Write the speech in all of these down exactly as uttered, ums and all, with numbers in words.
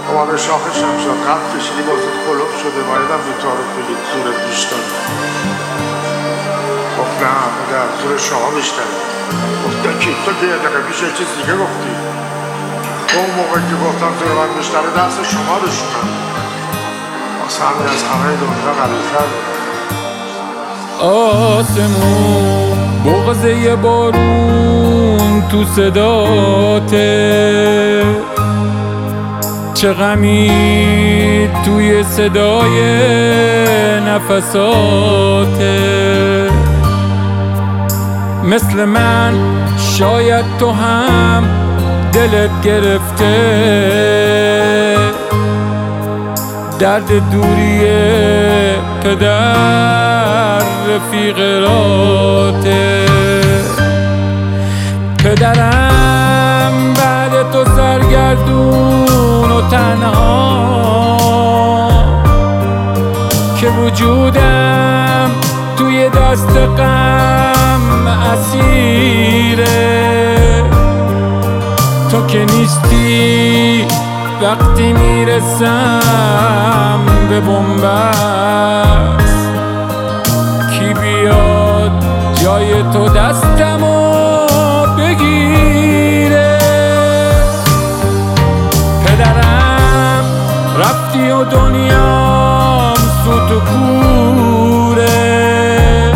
دوباره شاخ شمشاد قد کشیدی بازت خلق شده بایدم به تارو بگید زورت بیشتر. گفت نه پدر زور شما بیشتر. گفت کی تو که یه دقیقه پیش یه چیز دیگه گفتی. اون موقع که گفتم زور من بیشتره دست شما بشونم واسه همین از همه دنیا قلیتر بود. آسمون بغضه بارون تو صداته، چه غمی توی صدای نفساته. مثل من شاید تو هم دلت گرفته، درد دوری پدر رفیق راته. پدرم بعد تو سرگردون و تنها، که وجودم توی دست غم اسیره. تو که نیستی وقتی میرسم به بنبست، کی بیاد جای تو دستمو بگیره. پدرم رفتی و دنیام سوت و کوره،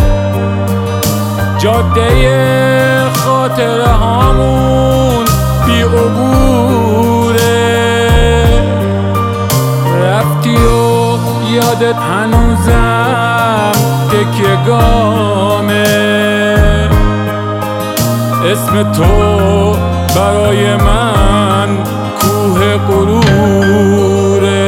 جاده خاطره هامون بی عبوره. رفتی و یادت هنوزم تکیه گامه، اسم تو برای من کوه غروره.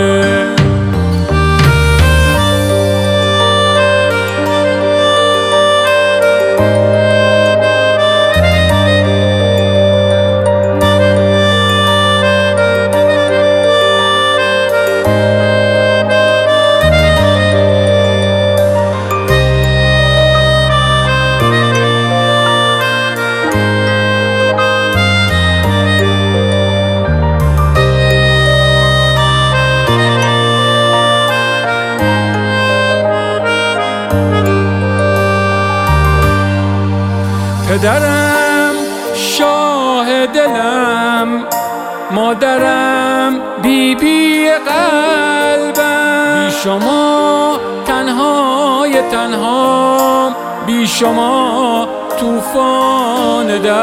پدرم شاه دلم، مادرم بی بی قلبم، بی شما تنهای تنهام، بی شما طوفان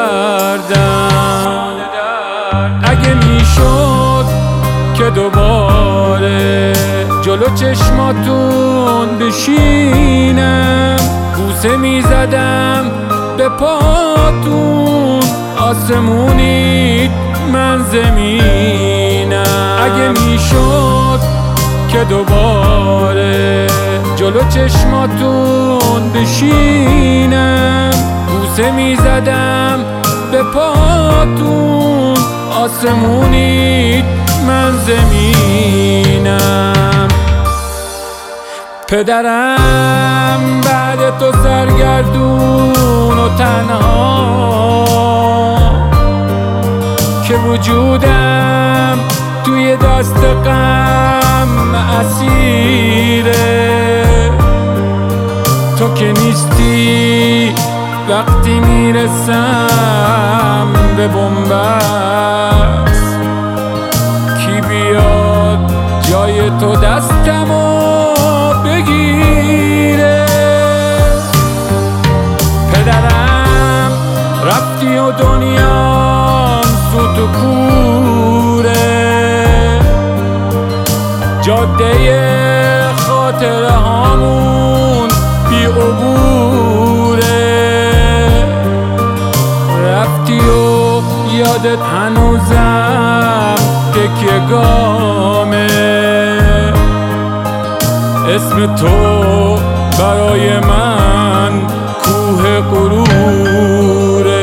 دردم. اگه میشد که دوباره جلو چشماتون بشینم، بوسه میزدم به پاتون، آسمونید من زمینم. اگه میشد که دوباره جلو چشماتون بشینم، بوسه میزدم به پاتون، آسمونید من زمینم. پدرم بعد تو سرگردون و تنها، که وجودم توی دست غم اسیره. تو که نیستی وقتی میرسم به بنبست، کی بیاد جای تو دستمو بگیره. پدرم رفتی و دنیام سوت و کوره، جاده خاطره هامون بی عبوره. رفتی و یادت هنوزم تکیه گامه، اسم تو برای من کوه غروره.